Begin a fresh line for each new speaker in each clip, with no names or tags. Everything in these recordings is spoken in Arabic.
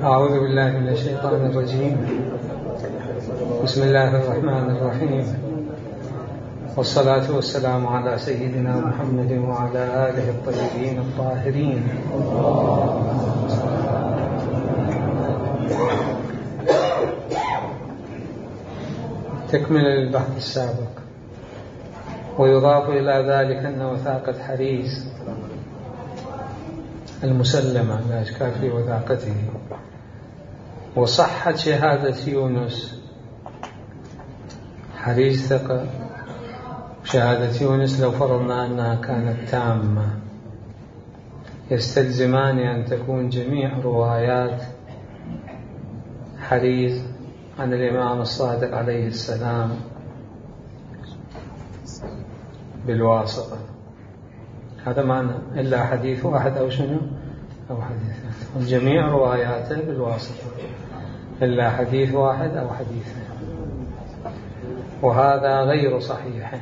أعوذ بالله من الشيطان الرجيم. بسم الله الرحمن الرحيم، والصلاة والسلام على سيدنا محمد وعلى آله الطيبين الطاهرين. تكمل للبحث السابق. ويضاف إلى ذلك أن وثاقة حريز المسلمة لا إشكال في وثاقته، وصحة شهادة يونس. حريز ثقة، شهادة يونس لو فرضنا أنها كانت تامة يستلزمان أن تكون جميع روايات حريز عن الإمام الصادق عليه السلام بالواسطة. هذا معنى إلا حديث واحد أو شنو أو حديث، جميع رواياته بالواسطة إلا حديث واحد أو حديثين، وهذا غير صحيح،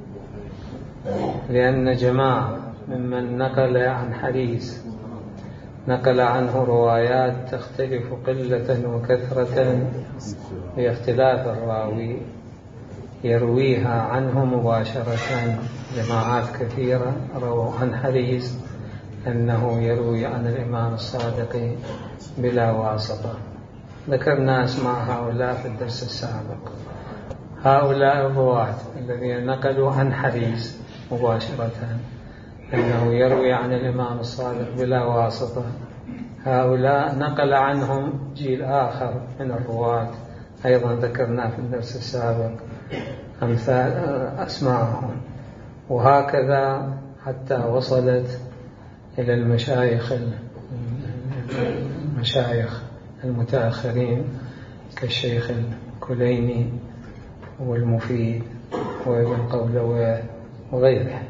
لأن جماعة ممن نقل عن حريز نقل عنه روايات تختلف قلة وكثرة باختلاف الراوي يرويها عنه مباشرة. جماعات كثيرة رووا عن حريز أنه يروي عن الإمام الصادق بلا واسطة. ذكرنا أسماء هؤلاء في الدرس السابق. هؤلاء الرواة الذين نقلوا عن حريز مباشرة أنه يروي عن الإمام الصادق بلا واسطة، هؤلاء نقل عنهم جيل آخر من الرواة أيضا ذكرنا في الدرس السابق أمثال أسماءهم، وهكذا حتى وصلت إلى المشايخ المتأخرين كالشيخ الكليني والمفيد وابن قولويه وغيره.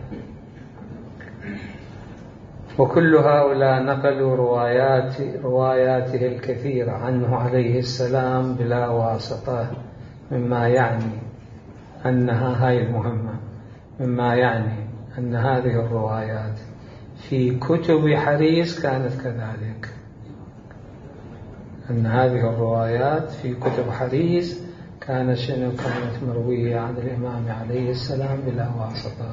وكل هؤلاء نقلوا رواياته الكثيرة عنه عليه السلام بلا واسطة، مما يعني أنها هاي المهمة، مما يعني أن هذه الروايات في كتب حريز كانت كذلك، أن هذه الروايات في كتب حريز كانت مروية عن الإمام عليه السلام بلا واسطة،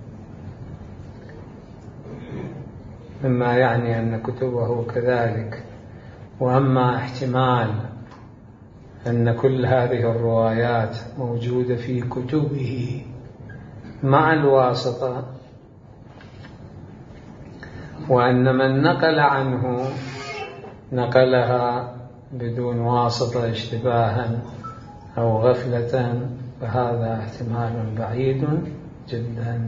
مما يعني أن كتبه كذلك. وأما احتمال أن كل هذه الروايات موجودة في كتبه مع الواسطة، وأن من نقل عنه نقلها بدون واسطة اشتباها أو غفلة، فهذا احتمال بعيد جدا،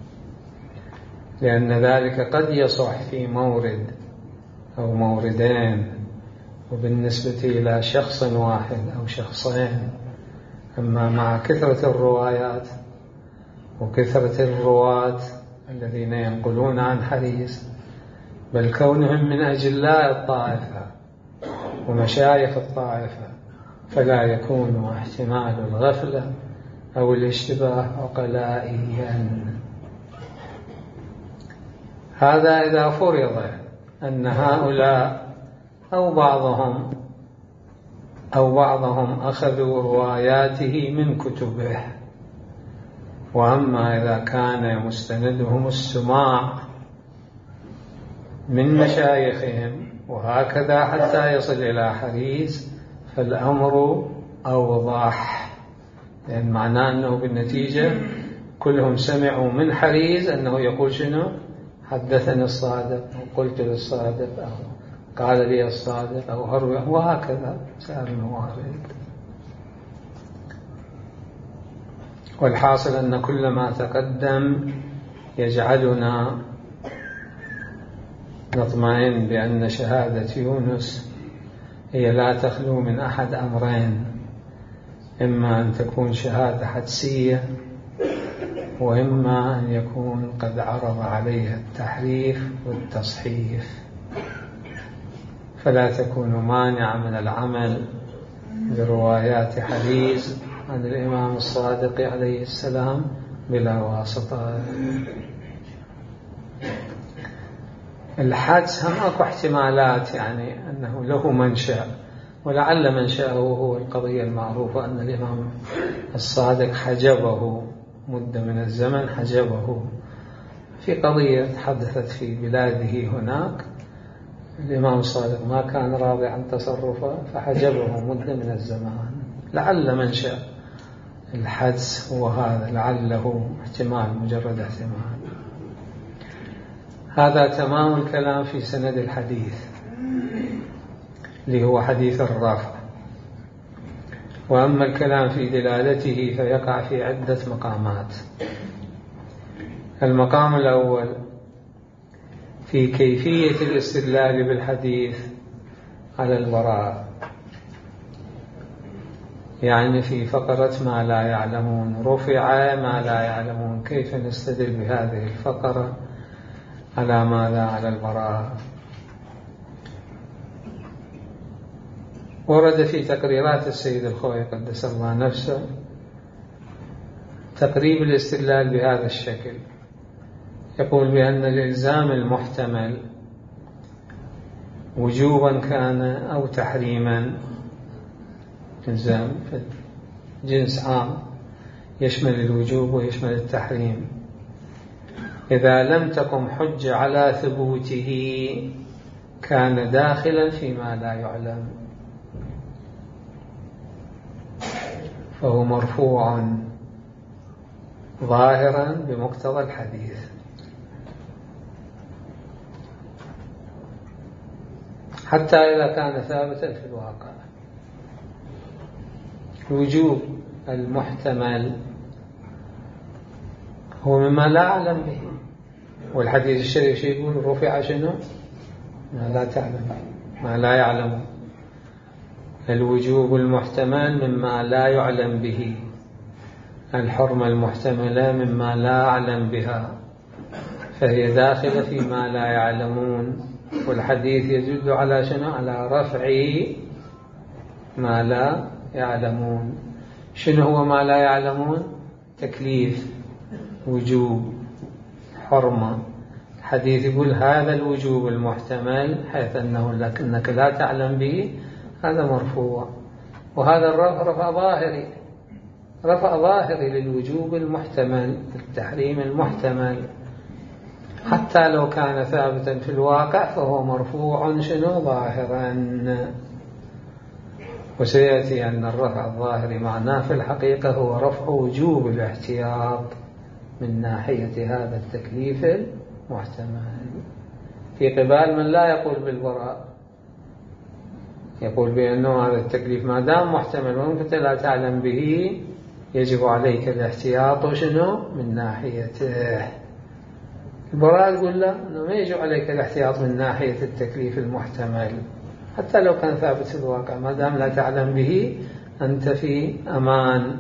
لأن ذلك قد يصح في مورد أو موردين وبالنسبة إلى شخص واحد أو شخصين. أما مع كثرة الروايات وكثرة الرواة الذين ينقلون عن حريز، بل كونهم من أجلاء الطائفة ومشايخ الطائفة، فلا يكون احتمال الغفلة أو الاشتباه عقلائيا. هذا إذا فرض أن هؤلاء أو بعضهم أخذوا رواياته من كتبه. وأما إذا كان مستندهم السماع من مشايخهم وهكذا حتى يصل إلى حريز، فالأمر أوضح، لأن معناه أنه بالنتيجة كلهم سمعوا من حريز أنه يقول شنو؟ حدثني الصادق أو قلت للصادق أو قال لي الصادق أو هروي، وهكذا سائر الموارد. والحاصل أن كل ما تقدم يجعلنا نطمئن بأن شهادة يونس هي لا تخلو من أحد أمرين: إما أن تكون شهادة حدسية، وإما أن يكون قد عرض عليها التحريف والتصحيف، فلا تكون مانعة من العمل بروايات حريز عن الإمام الصادق عليه السلام بلا واسطة. الحدس هم أكو احتمالات، يعني أنه له منشأ، ولعل منشأه هو القضية المعروفة أن الإمام الصادق حجبه مدة من الزمن، حجبه في قضية حدثت في بلاده هناك. الإمام الصادق ما كان راضي عن تصرفه فحجبه مدة من الزمان. لعل منشأ الحدس هو هذا، لعله احتمال، مجرد احتمال. هذا تمام الكلام في سند الحديث اللي هو حديث الرفع. وأما الكلام في دلالته فيقع في عدة مقامات. المقام الأول في كيفية الاستدلال بالحديث على البراء، يعني في فقرة ما لا يعلمون، رفع ما لا يعلمون، كيف نستدل بهذه الفقرة على ماذا؟ على البراء. ورد في تقريرات السيد الخوئي قدس الله نفسه تقريب الاستدلال بهذا الشكل، يقول بأن الإلزام المحتمل وجوبا كان أو تحريما، إلزام جنس عام يشمل الوجوب ويشمل التحريم، إذا لم تقم حجة على ثبوته كان داخلا فيما لا يعلم، فهو مرفوع ظاهرا بمقتضى الحديث. حتى إذا كان ثابتا في الواقع. الوجوب المحتمل هو مما لا أعلم به، والحديث الشريف يقول رفع شنو؟ ما لا تعلم، ما لا يعلم. الوجوب المحتمل مما لا يعلم به، الحرمة المحتملة مما لا أعلم بها، فهي داخلة فيما لا يعلمون. والحديث يدل على شنو؟ على رفع ما لا يعلمون. شنو هو ما لا يعلمون؟ تكليف، وجوب، حرمة. الحديث يقول هذا الوجوب المحتمل حيث أنه لكنك لا تعلم به، هذا مرفوع. وهذا رفع ظاهري، رفع ظاهري للوجوب المحتمل، التحريم المحتمل، حتى لو كان ثابتا في الواقع فهو مرفوع شنو؟ ظاهرا. وسيأتي أن الرفع الظاهري معناه في الحقيقة هو رفع وجوب الاحتياط من ناحية هذا التكليف المحتمل، في قبال من لا يقول بالبراء، يقول بأنه هذا التكليف ما دام محتمل وأنت لا تعلم به يجب عليك الاحتياط شنو؟ من ناحيته. البراء يقول لا، أنه ما يجب عليك الاحتياط من ناحية التكليف المحتمل حتى لو كان ثابت في الواقع، ما دام لا تعلم به أنت في أمان،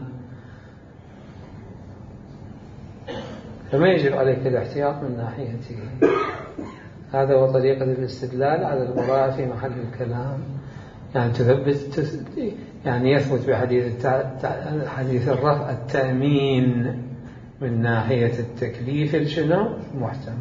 فما يجب عليك الاحتياط من ناحيته. هذا هو طريقة الاستدلال على البراءة في محل الكلام، يعني يعني يثبت بحديث الرفع التأمين من ناحية التكليف شنو؟ المحتمل.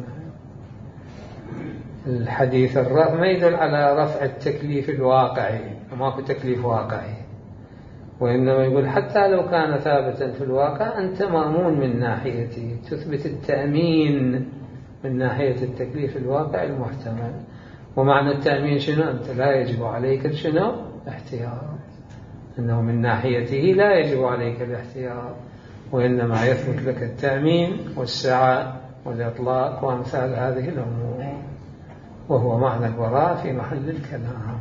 الحديث الرفع ما يدل على رفع التكليف الواقعي، ماكو تكليف واقعي، وإنما يقول حتى لو كان ثابتا في الواقع أنت مأمون من ناحيته، تثبت التأمين من ناحية التكليف الواقعي المحتمل. ومعنى التأمين شنو؟ أنت لا يجب عليك شنو؟ احتياط، أنه من ناحيته لا يجب عليك الاحتياط، وإنما يثبت لك التأمين والسعة والإطلاق وأمثال هذه الأمور، وهو معنى البراءة في محل الكلام.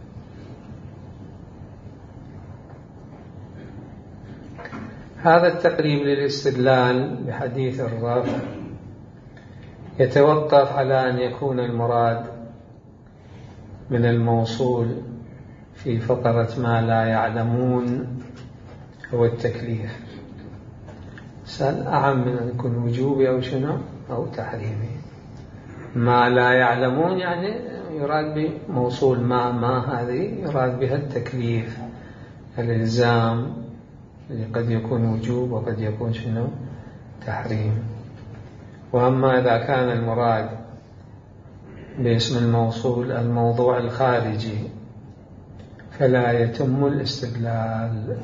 هذا التقريب للاستدلال بحديث الرفع يتوقف على أن يكون المراد من الموصول في فقرة ما لا يعلمون هو التكليف. سأل أعم من أن يكون وجوبي أو شنو أو تحريمي. ما لا يعلمون يعني يراد بموصول ما هذه يراد بها التكليف، الإلزام اللي قد يكون وجوب وقد يكون شنو تحريم. وأما إذا كان المراد باسم الموصول الموضوع الخارجي فلا يتم الاستدلال.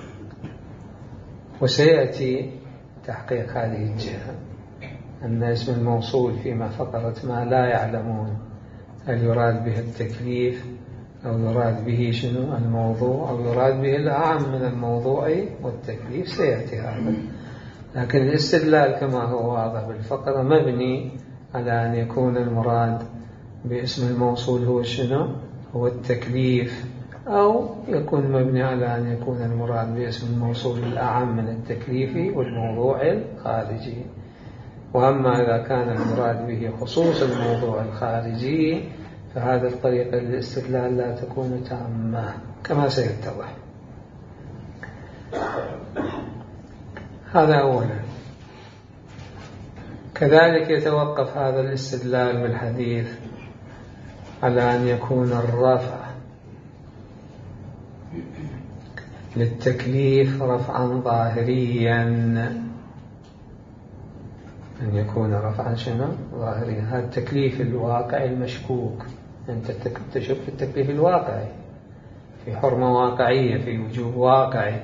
وسيأتي تحقيق هذه الجهة، أن اسم الموصول فيما فقرة ما لا يعلمون هل يراد به التكليف أو يراد به شنو الموضوع أو يراد به الأعم من الموضوع والتكليف، سيأتي هذا. لكن الاستدلال كما هو واضح بالفقرة مبني على أن يكون المراد باسم الموصول هو شنو هو التكليف، أو يكون مبني على أن يكون المراد باسم الموصول الأعم من التكليف والموضوع الخارجي. وأما إذا كان المراد به خصوص الموضوع الخارجي فهذه الطريقة للاستدلال لا تكون تامة كما سيتضح. هذا أولا. كذلك يتوقف هذا الاستدلال بالحديث على أن يكون الرفع للتكليف رفعا ظاهريا، أن يكون رفعا شنو ظاهريا. هذا التكليف الواقعي المشكوك، أنت تشك في التكليف الواقعي، في حرمة واقعية، في وجوب واقعي.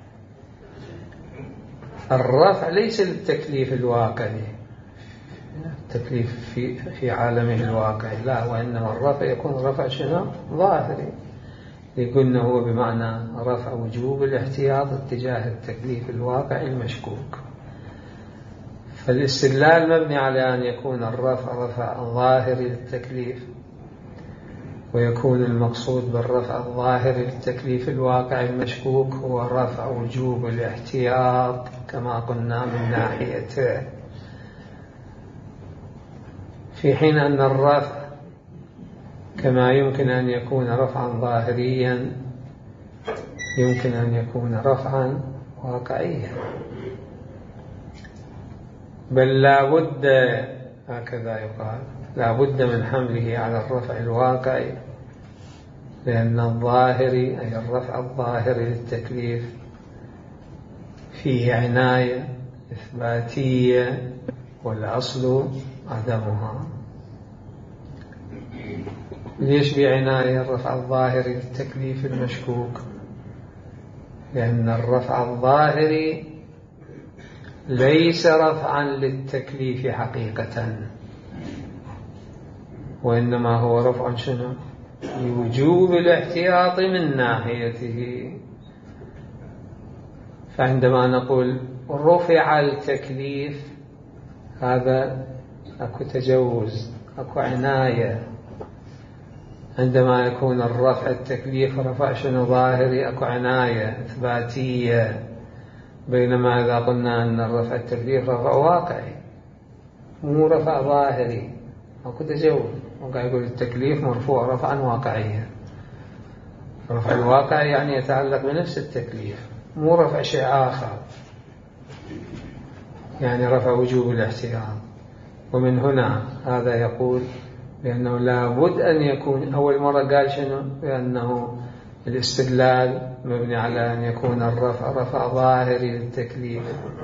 الرفع ليس للتكليف الواقعي، التكليف في عالمه الواقعي لا، وإنما الرفع يكون رفع شنو ظاهري، يقولنا هو بمعنى رفع وجوب الاحتياط اتجاه التكليف الواقعي المشكوك. فالاستدلال مبني على أن يكون الرفع رفع ظاهري للتكليف، ويكون المقصود بالرفع الظاهري للتكليف الواقعي المشكوك هو رفع وجوب الاحتياط كما قلنا من ناحيته، في حين أن الرفع كما يمكن أن يكون رفعا ظاهريا يمكن أن يكون رفعا واقعيا، بل لا بد، هكذا يقال، لا بد من حمله على الرفع الواقعي، لأن الظاهري أي الرفع الظاهري للتكليف فيه عناية إثباتية والأصل عدمها. ليش بعناية الرفع الظاهري للتكليف المشكوك؟ لأن الرفع الظاهري ليس رفعا للتكليف حقيقة، وإنما هو رفع شنو لوجوب الاحتياط من ناحيته. فعندما نقول رفع التكليف هذا أكو تجوز، أكو عناية. عندما يكون الرفع التكليف رفع شنو ظاهري أكو عناية إثباتية، بينما إذا قلنا أن الرفع التكليف رفع واقعي مو رفع ظاهري أكو تجوز. وقاعد يقول التكليف مرفوع رفعا واقعيا، رفع الواقعي يعني يتعلق بنفس التكليف، مو رفع شيء آخر، يعني رفع وجوب الاحتياط. ومن هنا هذا يقول لأنه لا بد أن يكون، أول مرة قال شنو لأنه الاستدلال مبني على أن يكون الرفع رفع ظاهري للتكليف،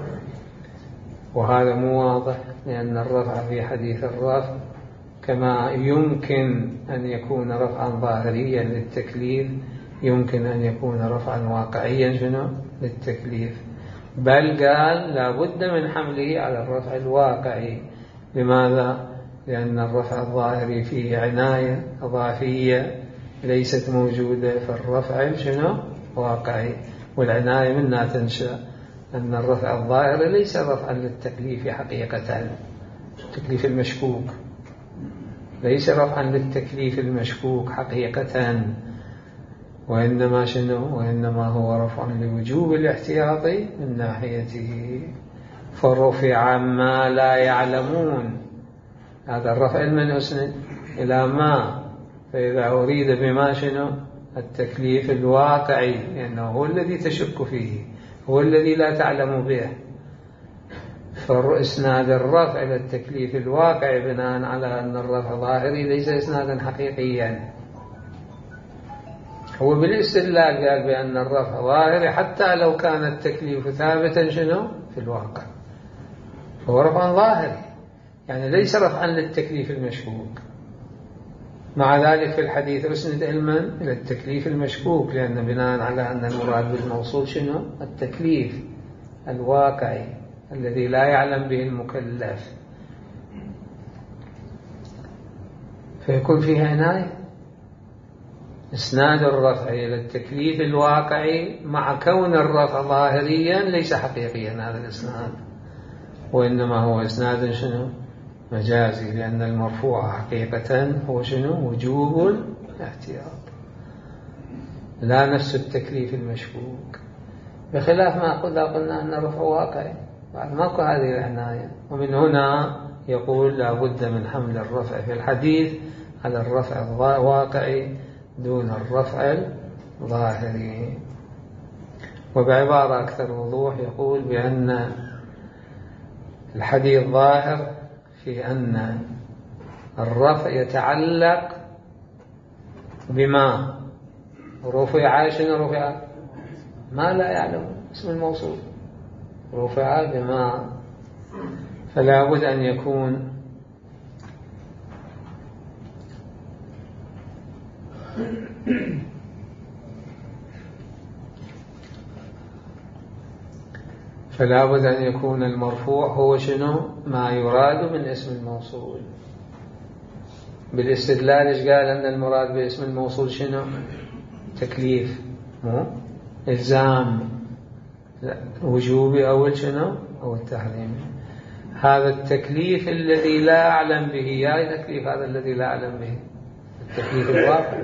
وهذا مو واضح، لأن الرفع في حديث الرفع كما يمكن أن يكون رفعا ظاهريا للتكليف يمكن أن يكون رفعا واقعيا شنو للتكليف، بل قال لا بد من حمله على الرفع الواقعي. لماذا؟ لأن الرفع الظاهري فيه عناية إضافية ليست موجودة في الرفع شنو واقعي، والعناية منها تنشأ أن الرفع الظاهري ليس رفعا للتكليف حقيقة، التكليف المشكوك ليس رفعا للتكليف المشكوك حقيقة، وإنما شنو وإنما هو رفع لوجوب الاحتياط من ناحيته. فرفع ما لا يعلمون، هذا الرفع المنسند إلى ما، فإذا أريد بما شنو التكليف الواقعي، لأنه هو الذي تشك فيه، هو الذي لا تعلم به. فإسناد الرفع إلى التكليف الواقعي بناء على أن الرفع ظاهري ليس إسنادا حقيقيا. هو بالاستدلال قال بأن الرفع ظاهري حتى لو كان التكليف ثابتا شنو في الواقع، هو رفع ظاهري يعني ليس رفعا للتكليف المشكوك، مع ذلك في الحديث أسند علما إلى التكليف المشكوك، لأن بناء على أن المراد بالموصول شنو؟ التكليف الواقعي الذي لا يعلم به المكلف، فيكون فيها عناية. إسناد الرفع إلى التكليف الواقعي مع كون الرفع ظاهريا ليس حقيقيا هذا الإسناد، وإنما هو إسناد شنو؟ مجازي، لأن المرفوع حقيقة هو شنو؟ وجوب الاحتياط، لا نفس التكليف المشكوك، بخلاف ما قلنا أن الرفع واقعي بعد ماكو هذه العناية. ومن هنا يقول لا بد من حمل الرفع في الحديث على الرفع الواقعي دون الرفع الظاهري. وبعبارة أكثر وضوح يقول بأن الحديث ظاهر في أن الرفع يتعلق بما رفع، شنو رفع؟ ما لا يعلم اسم الموصول، رفع بما، فلا بد أن يكون المرفوع هو شنو؟ ما يراد من اسم الموصول. بالاستدلال إيش قال؟ أن المراد باسم الموصول شنو؟ تكليف، مو إلزام، وجوبي أو شنو؟ أو التحريم. هذا التكليف الذي لا أعلم به، يا تكليف هذا الذي لا أعلم به التكليف الواقع،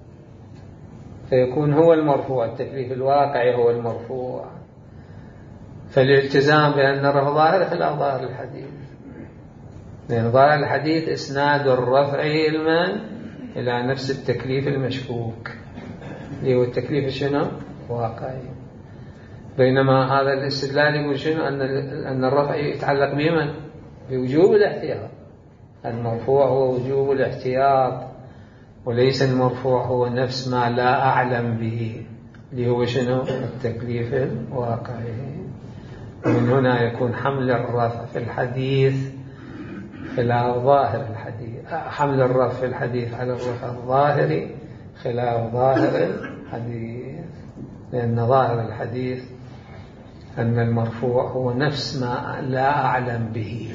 فيكون هو المرفوع، التكليف الواقعي هو المرفوع. فالالتزام بأن الرفع ظاهر خلاف ظاهر الحديث، لأن ظاهر الحديث إسناد الرفع علما إلى نفس التكليف المشكوك اللي هو التكليف شنو؟ واقعي. بينما هذا الاستدلال يقول شنو؟ أن الرفع يتعلق بمن؟ بوجوب الاحتياط. المرفوع هو وجوب الاحتياط، وليس المرفوع هو نفس ما لا أعلم به اللي هو شنو؟ التكليف الواقعي. ومن هنا يكون حمل الرفع في الحديث خلاف ظاهر الحديث، حمل الرفع في الحديث على الرفع الظاهري خلاف ظاهر الحديث، لأن ظاهر الحديث أن المرفوع هو نفس ما لا أعلم به،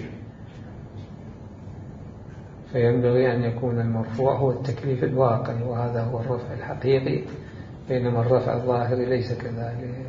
فينبغي أن يكون المرفوع هو التكليف الواقعي، وهذا هو الرفع الحقيقي، بينما الرفع الظاهري ليس كذلك.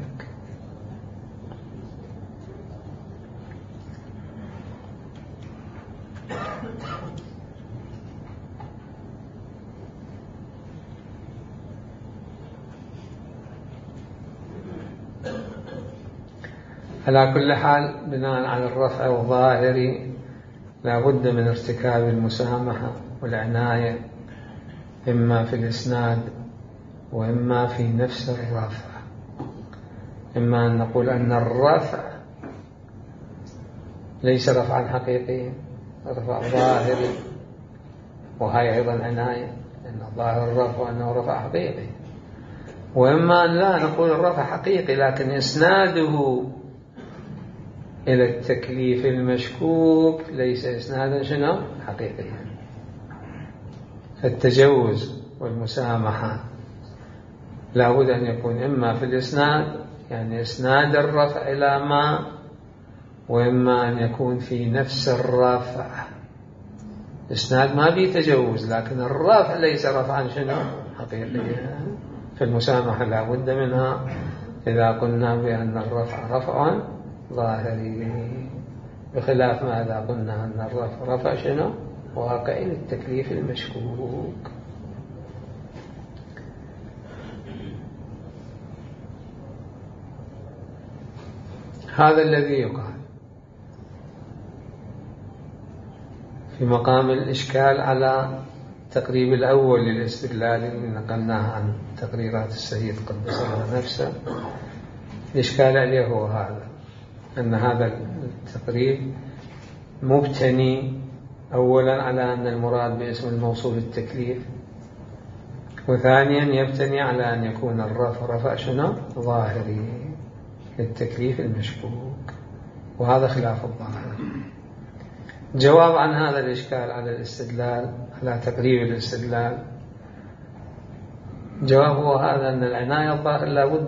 على كل حال بناء على الرفع الظاهري لا بد من ارتكاب المسامحة والعناية، إما في الإسناد وإما في نفس الرفع. إما أن نقول أن الرفع ليس رفعا حقيقيا، رفع ظاهري، وهي أيضا عناية أن ظاهر الرفع أنه رفع حقيقي، وإما أن لا نقول الرفع حقيقي لكن إسناده إلى التكليف المشكوك ليس إسنادا شنو؟ حقيقيا. التجوز والمسامحة لابد أن يكون إما في الإسناد، يعني إسناد الرفع إلى ما، وإما أن يكون في نفس الرفع. إسناد ما به تجوز لكن الرفع ليس رفعا شنو؟ حقيقيا. فالمسامحة لابد منها إذا قلنا بأن الرفع رفع ظاهري، بخلاف ما إذا قلنا أن الرفع رفع شنو؟ واقعي للتكليف المشكوك. هذا الذي يقال في مقام الإشكال على التقريب الأول للاستدلال اللي نقلناه عن تقريرات السيد قدس الله نفسه. الإشكال عليه هو هذا، أن هذا التقريب مبتني أولا على أن المراد باسم الموصول التكليف، وثانيا يبتني على أن يكون الرفع رفع شنو؟ ظاهري للتكليف المشكوك، وهذا خلاف الظاهر. جواب عن هذا الإشكال على الاستدلال، على تقريب الاستدلال، جواب هو هذا: أن العناية الظاهر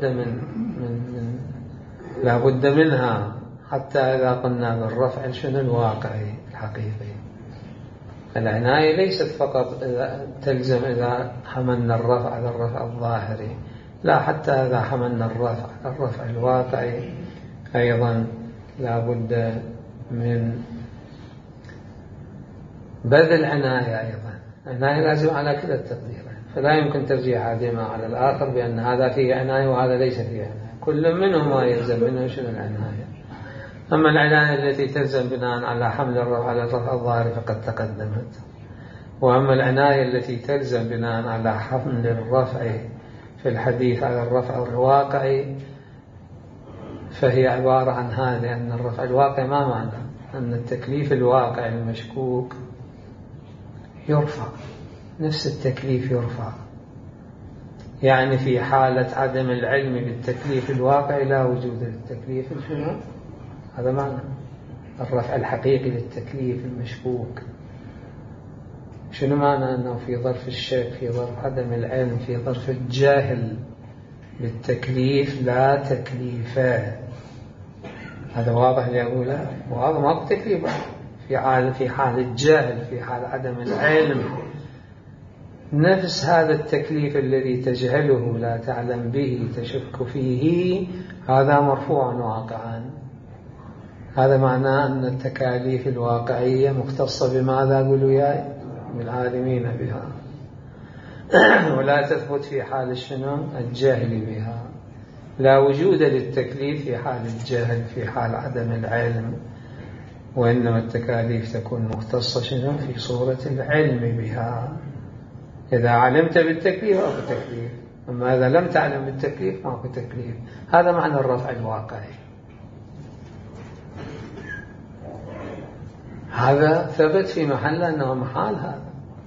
لا بد منها حتى إذا قلنا بالرفع شنو الواقعي الحقيقي. العناية ليست فقط إذا تلزم إذا حملنا الرفع على الرفع الظاهري، لا، حتى إذا حملنا الرفع على الرفع الواقعي أيضا لا بد من بذل عناية. أيضا عناية لازم على كلا التقديرين، فلا يمكن ترجيح أحدهما على الآخر بأن هذا فيه عناية وهذا ليس فيه عناية، كل منهما يلزم منه شنو العناية. أما العناية التي تلزم بناء على حمل الرفع على الرفع الظاهري فقد تقدمت، وأما العناية التي تلزم بناء على حمل الرفع في الحديث على الرفع الواقعي فهي عبارة عن هذا: أن الرفع الواقعي ما معنى؟ أن التكليف الواقعي المشكوك يرفع، نفس التكليف يرفع، يعني في حالة عدم العلم بالتكليف الواقعي لا وجود للتكليف شنو؟ هذا معنى الرفع الحقيقي للتكليف المشكوك. شنو معنى؟ أنه في ظرف الشك، في ظرف عدم العلم، في ظرف الجاهل بالتكليف لا تكليفا. هذا واضح اللي أقوله، وهذا ما هو تكليف في حال الجاهل، في حال عدم العلم. نفس هذا التكليف الذي تجهله لا تعلم به تشك فيه، هذا مرفوع واقعا. هذا معناه أن التكاليف الواقعية مختصة بماذا؟ قولوا ياي، بالعالمين بها، ولا تثبت في حال شنو؟ الجاهل بها. لا وجود للتكليف في حال الجهل، في حال عدم العلم، وإنما التكاليف تكون مختصة شنو؟ في صورة العلم بها. إذا علمت بالتكليف أو بالتكليف، أما إذا لم تعلم بالتكليف ما هو تكليف. هذا معنى الرفع الواقعي. هذا ثبت في محل أنه محال، هذا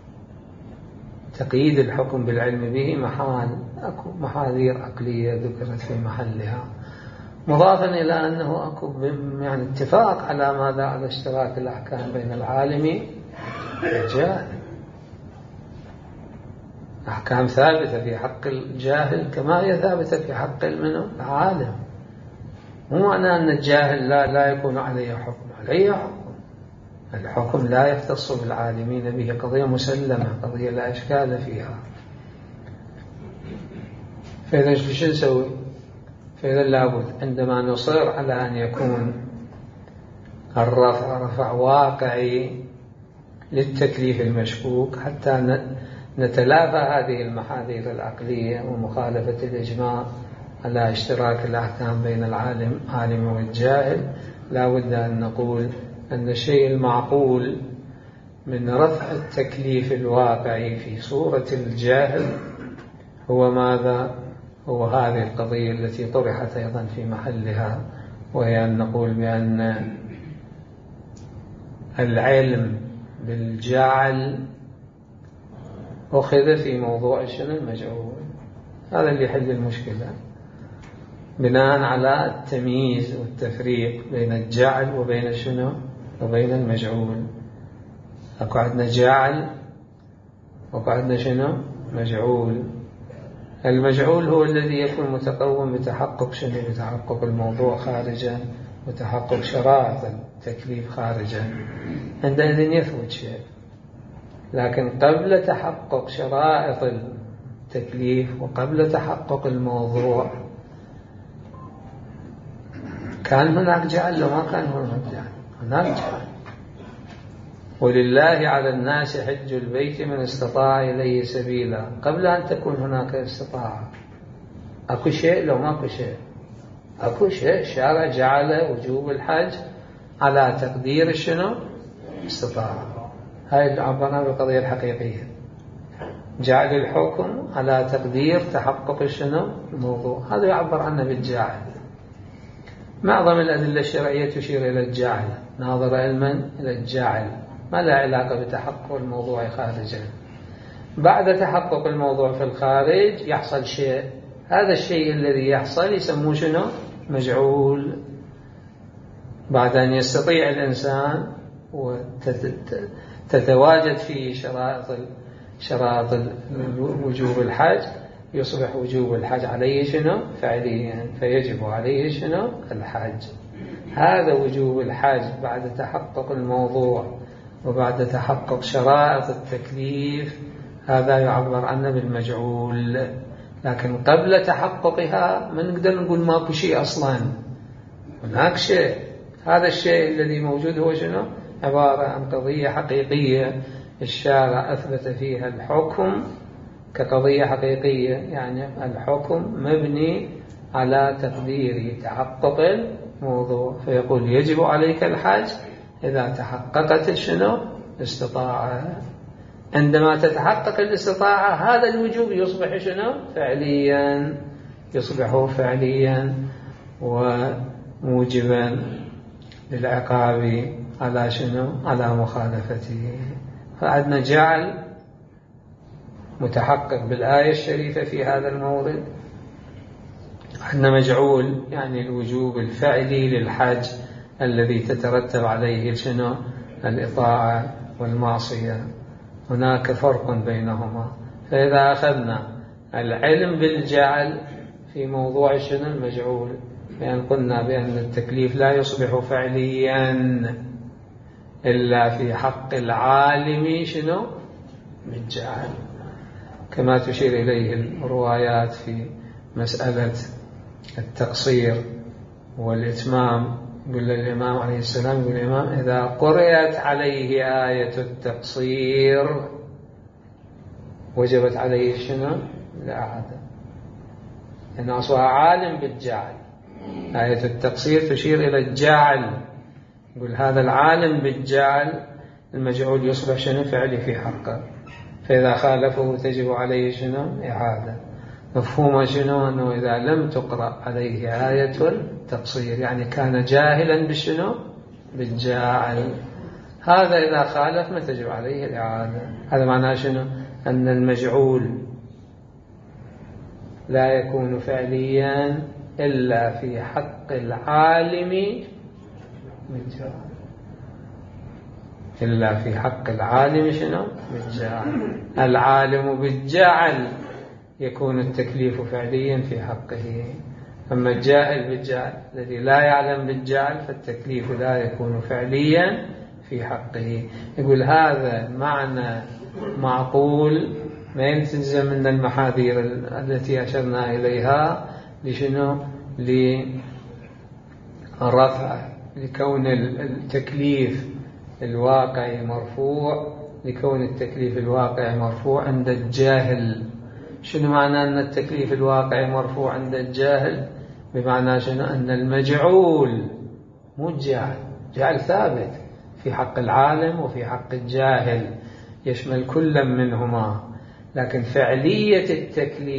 تقييد الحكم بالعلم به محال، أكو محاذير عقلية ذكرت في محلها، مضافا إلى أنه أكو يعني اتفاق على ماذا؟ على اشتراك الأحكام بين العالم والجاهل. أحكام ثابتة في حق الجاهل كما هي ثابتة في حق العالم. مو معنى أن الجاهل لا يكون عليه حكم، عليه حكم. الحكم لا يختص بالعالمين به، قضية مسلمة، قضية لا إشكال فيها. فإذا شو نسوي؟ فإذا لابد عندما نصر على أن يكون الرفع رفع واقعي للتكليف المشكوك حتى نتلافى هذه المحاذير العقلية ومخالفة الإجماع على اشتراك الأحكام بين العالم والجاهل، لا بد أن نقول أن الشيء المعقول من رفع التكليف الواقعي في صورة الجاهل هو ماذا؟ هو هذه القضية التي طرحت أيضا في محلها، وهي أن نقول بأن العلم بالجعل أخذ في موضوع شنو؟ المجعول. هذا اللي يحل المشكلة بناء على التمييز والتفريق بين الجعل وبين شنو؟ وبين المجعول. أكو عندنا جعل وأكو عندنا شنو؟ مجعول. المجعول هو الذي يكون متقوم بتحقق شنو؟ بتحقق الموضوع خارجا وتحقق شرائط التكليف خارجا، عندئذ يثبت شيء. لكن قبل تحقق شرائط التكليف وقبل تحقق الموضوع كان هناك جعل لو ما كان هناك جعل؟ هناك جعل. ولله على الناس حج البيت من استطاع إليه سبيلا، قبل أن تكون هناك استطاعة أكو شيء لو ما أكو شيء؟ أكو شيء. الشارع جعل وجوب الحج على تقدير شنو؟ استطاعة. هاي اللي عبرنا بالقضية الحقيقية، جعل الحكم على تقدير تحقق شنو؟ الموضوع. هذا يعبر عنه بالجعل. معظم الأدلة الشرعية تشير إلى الجعل، ناظر علما إلى الجعل، ما لا علاقة بتحقق الموضوع خارجا. بعد تحقق الموضوع في الخارج يحصل شيء، هذا الشيء الذي يحصل يسموه شنو؟ مجعول. بعد أن يستطيع الإنسان وتتواجد فيه شرائط وجوب الحج، يصبح وجوب الحج عليه شنو؟ فعليا، فيجب عليه شنو؟ الحج. هذا وجوب الحج بعد تحقق الموضوع وبعد تحقق شرائط التكليف، هذا يعبر عنه بالمجعول. لكن قبل تحققها ما نقدر نقول ماكو شيء أصلا، هناك شيء. هذا الشيء الذي موجود هو شنو؟ عبارة عن قضية حقيقية الشارع أثبت فيها الحكم كقضية حقيقية، يعني الحكم مبني على تقدير تحقق الموضوع، فيقول يجب عليك الحج إذا تحققت شنو؟ الاستطاعة. عندما تتحقق الاستطاعة هذا الوجوب يصبح شنو؟ فعليا، يصبح فعليا وموجبا للعقاب على شنو؟ على مخالفته. فعندنا جعل متحقق بالآية الشريفة في هذا المورد، عندنا مجعول يعني الوجوب الفعلي للحج الذي تترتب عليه شنو؟ الإطاعة والمعصية. هناك فرق بينهما. فإذا أخذنا العلم بالجعل في موضوع شنو؟ المجعول، لأن قلنا بأن التكليف لا يصبح فعليا إلا في حق العالم شنو؟ بالجعل، كما تشير إليه الروايات في مسألة التقصير والإتمام. يقول الإمام عليه السلام، يقول الإمام إذا قرأت عليه آية التقصير وجبت عليه شنو؟ الإعادة، لأن أصبح عالم بالجعل. آية التقصير تشير إلى الجعل، يقول هذا العالم بالجعل المجعول يصبح شنو؟ فعلي في حقه، فإذا خالفه تجب عليه شنو؟ إعادة. مفهوم شنو؟ أنه إذا لم تقرأ عليه آية التقصير يعني كان جاهلا بشنو؟ بالجاعل، هذا إذا خالف ما تجب عليه الإعادة. هذا معناه شنو؟ أن المجعول لا يكون فعليا إلا في حق العالم بالجعل، إلا في حق العالم شنو؟ بالجعل. العالم بالجعل يكون التكليف فعليا في حقه، أما الجاهل بالجعل الذي لا يعلم بالجعل فالتكليف لا يكون فعليا في حقه. يقول هذا معنى معقول ما يلزم من المحاذير التي أشرنا إليها لشنو؟ لرفع، لكون التكليف الواقعي مرفوع، لكون التكليف الواقعي مرفوع عند الجاهل. شنو معنى أن التكليف الواقعي مرفوع عند الجاهل؟ بمعنى شنو؟ أن المجعول مو الجاهل، جعل ثابت في حق العالم وفي حق الجاهل، يشمل كل منهما، لكن فعلية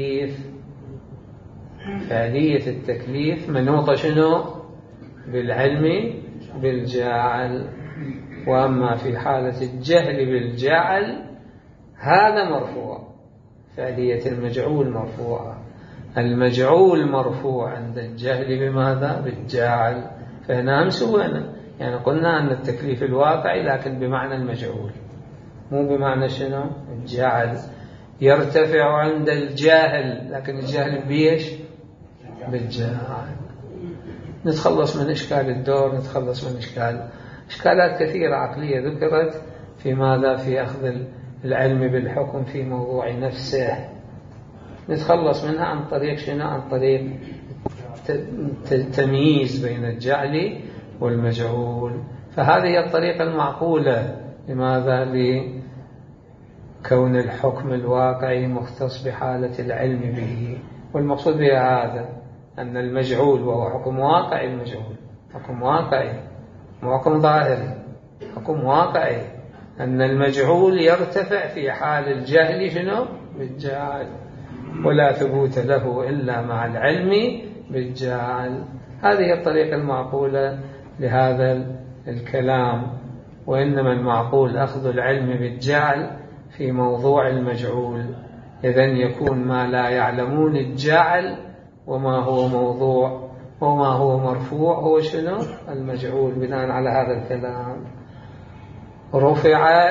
التكليف منوطة شنو؟ بالعلم بالجعل. وأما في حالة الجهل بالجعل هذا مرفوع، فعلية المجعول مرفوعة. المجعول مرفوع عند الجهل بماذا؟ بالجعل. فهنا مسوينا، يعني قلنا أن التكليف الواقعي لكن بمعنى المجعول، مو بمعنى شنو؟ الجعل. يرتفع عند الجاهل، لكن الجاهل بيش؟ بالجعل. نتخلص من إشكال الدور، نتخلص من إشكالات كثيرة عقلية ذكرت في ماذا؟ في أخذ العلم بالحكم في موضوع نفسه، نتخلص منها عن طريق شنو؟ عن طريق تمييز بين الجعل والمجعول. فهذه هي الطريقة المعقولة. لماذا؟ لكون الحكم الواقعي مختص بحالة العلم به، والمقصود بها هذا أن المجعول وهو حكم واقعي، المجعول حكم واقعي مو حكم ظاهري، حكم واقعي، أن المجعول يرتفع في حال الجهل شنو؟ بالجعل، ولا ثبوت له إلا مع العلم بالجعل. هذه الطريقة المعقولة لهذا الكلام. وإنما المعقول أخذ العلم بالجعل في موضوع المجعول، إذن يكون ما لا يعلمون الجعل وما هو موضوع وما هو مرفوع هو شنو؟ المجعول، بناء على هذا الكلام. رفع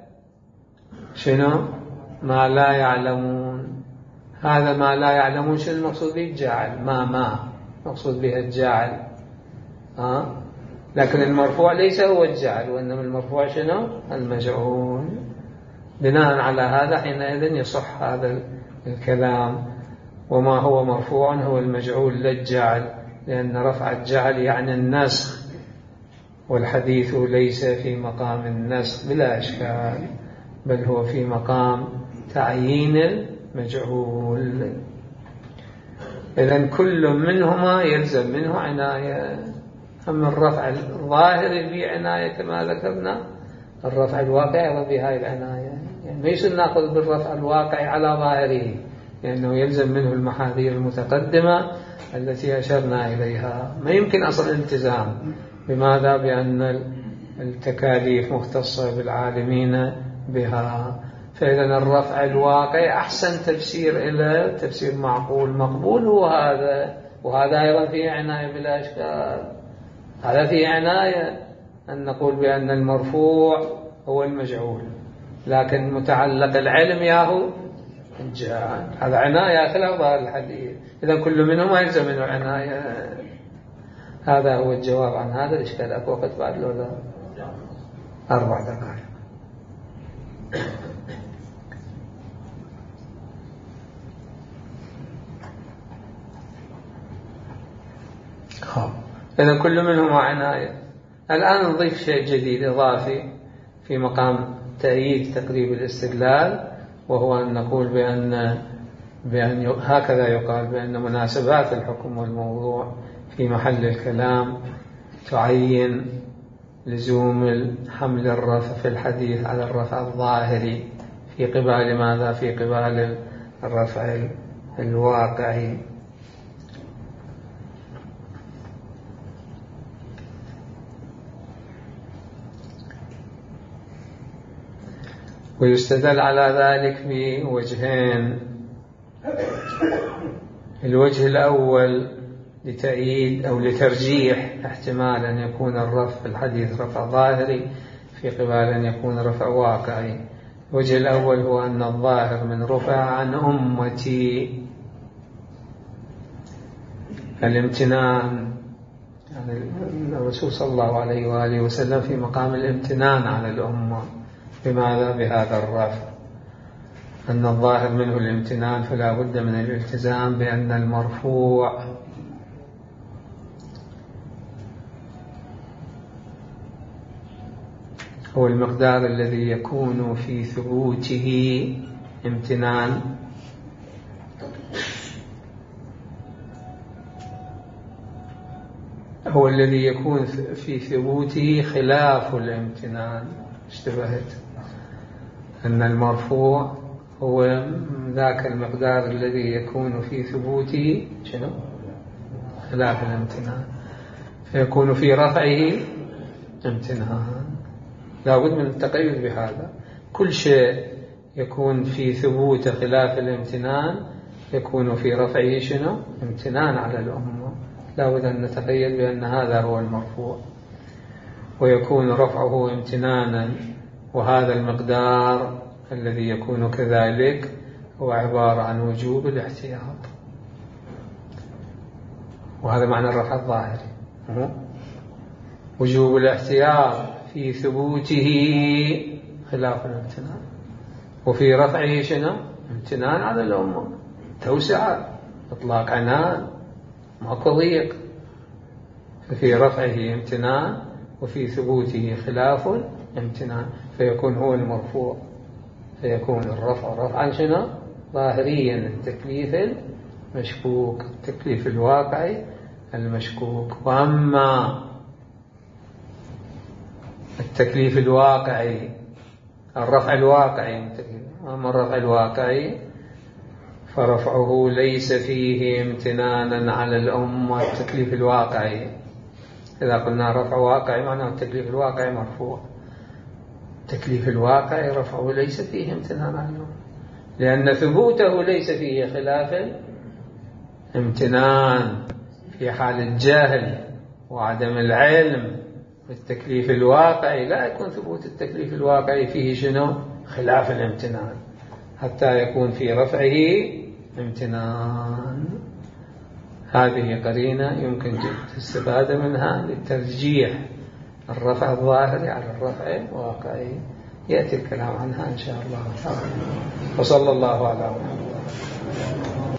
شنو؟ ما لا يعلمون. هذا ما لا يعلمون شنو المقصود به؟ الجعل. ما مقصود به الجعل. لكن المرفوع ليس هو الجعل، وإنما المرفوع شنو؟ المجعول. بناء على هذا حينئذ يصح هذا الكلام. وما هو مرفوع هو المجعول لا الجعل، لأن رفع الجعل يعني النسخ، والحديث ليس في مقام النسخ بلا إشكال، بل هو في مقام تعيين المجعول. إذن كل منهما يلزم منه عناية. أما الرفع الظاهر في عناية كما ذكرنا، الرفع الواقع بهاي العناية. يعني ليس نأخذ بالرفع الواقع على ظاهره، لأنه يلزم منه المحاذير المتقدمة التي أشرنا إليها. ما يمكن أصل التزام. بماذا؟ بأن التكاليف مختصة بالعالمين بها. فإذا الرفع الواقع أحسن تفسير إلى تفسير معقول مقبول هو هذا. وهذا أيضا فيه عناية بلا إشكال. هذا فيه عناية أن نقول بأن المرفوع هو المجعول، لكن متعلق العلم ياهو الجعل. هذا عناية خلاف ظاهر الحديث. إذا كل منهما يلزم منه عناية. هذا هو الجواب عن هذا الإشكال. أكو وقت بعد لو لا 4 دقائق. إذا كل منهما عناية. الآن نضيف شيء جديد إضافي في مقام تأييد تقريب الاستدلال، وهو أن نقول بأن هكذا يقال بأن مناسبات الحكم والموضوع في محل الكلام تعين لزوم حمل الرفع في الحديث على الرفع الظاهري في قبال ماذا؟ في قبال الرفع الواقعي. ويستدل على ذلك بوجهين. الوجه الأول لتأييد أو لترجيح احتمال أن يكون الرفع في الحديث رفع ظاهري في قبال أن يكون رفع واقعي. الوجه الأول هو أن الظاهر من رفع عن أمتي الامتنان، يعني الرسول صلى الله عليه وآله وسلم في مقام الامتنان على الأمة. بماذا؟ بهذا الرفع. أن الظاهر منه الامتنان، فلا بد من الالتزام بأن المرفوع هو المقدار الذي يكون في ثبوته امتنان، هو الذي يكون في ثبوته خلاف الامتنان. اشتبهت؟ أن المرفوع هو ذاك المقدار الذي يكون في ثبوته شنو؟ خلاف الامتنان، فيكون في رفعه امتنان. لا بد من التقيد بهذا. كل شيء يكون في ثبوت خلاف الامتنان يكون في رفعه شنو؟ امتنان على الأمة. لا بد أن نتقيد بأن هذا هو المرفوع، ويكون رفعه امتنانا. وهذا المقدار الذي يكون كذلك هو عبارة عن وجوب الاحتياط. وهذا معنى الرفع الظاهري، وجوب الاحتياط في ثبوته خلاف الامتنان، وفي رفعه شنو؟ امتنان على الأمة. توسعة، إطلاق عنان، ماكو ضيق. ففي رفعه امتنان وفي ثبوته خلاف امتنان، فيكون هو المرفوع. فيكون الرفع رفعا شنو؟ ظاهريا التكليف المشكوك، التكليف الواقعي المشكوك. وأما التكليف الواقعي، الرفع الواقعي، أما الرفع الواقعي فرفعه ليس فيه امتنانا على الأمة. التكليف الواقعي، إذا قلنا رفع واقعي معناه التكليف الواقعي مرفوع. التكليف الواقعي رفعه ليس فيه امتنان على الأمة، لأن ثبوته ليس فيه خلاف امتنان. في حال الجهل وعدم العلم التكليف الواقعي لا يكون ثبوت التكليف الواقعي فيه شنو؟ خلاف الامتنان، حتى يكون في رفعه امتنان. هذه قرينة يمكن الاستفادة منها للترجيح الرفع الظاهري على الرفع الواقعي، يأتي الكلام عنها إن شاء الله تعالى. وصلى الله على محمد.